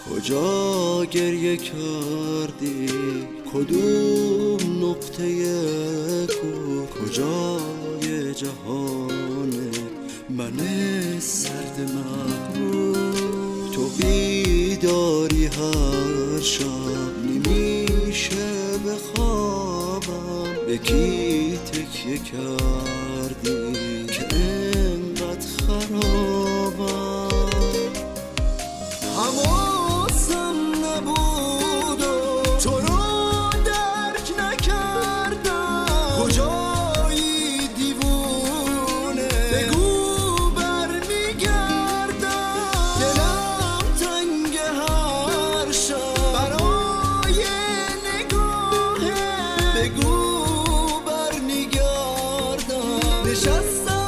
کجا گریه کردی کدوم نقطه کو کجای جهان من سرد مغرور تو بیداری هر شب نمیشه بخوابم به کی تکیه کردی که انقدر خرابم حواسم نبود و تو رو درک نکردم کجایی دیوونه بگو برمیگردم دلم تنگ هر شب برای نگاهه بگو برمیگردم نشستم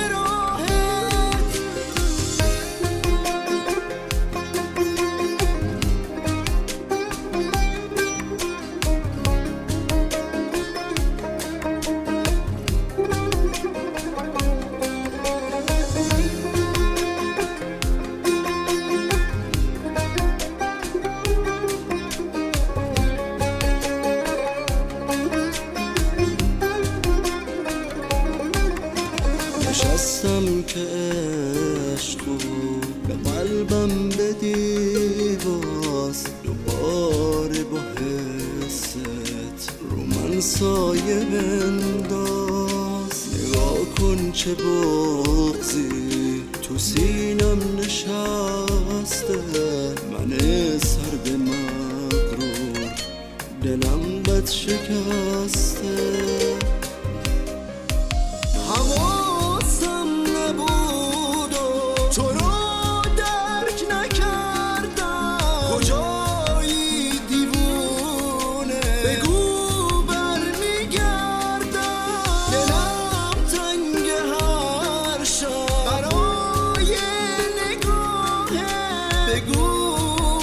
نشستم که عشقو به قلبم بدی باز دوباره با حست رو من سایه بنداز نگاه کن چه بغضی تو سینم نشسته من سرد مغرور دلم بد شکسته حواسم نبود و تو رو درک نکردم کجایی دیوونه بگو برمیگردم دلم تنگ هر شب برای نگاهه بگو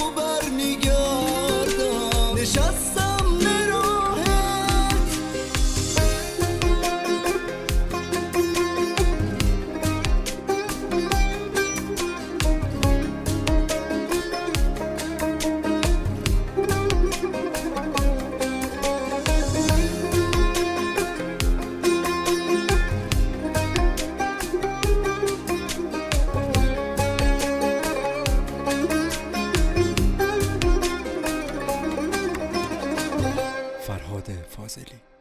برمیگردم نشستم فرهاد فاضلی.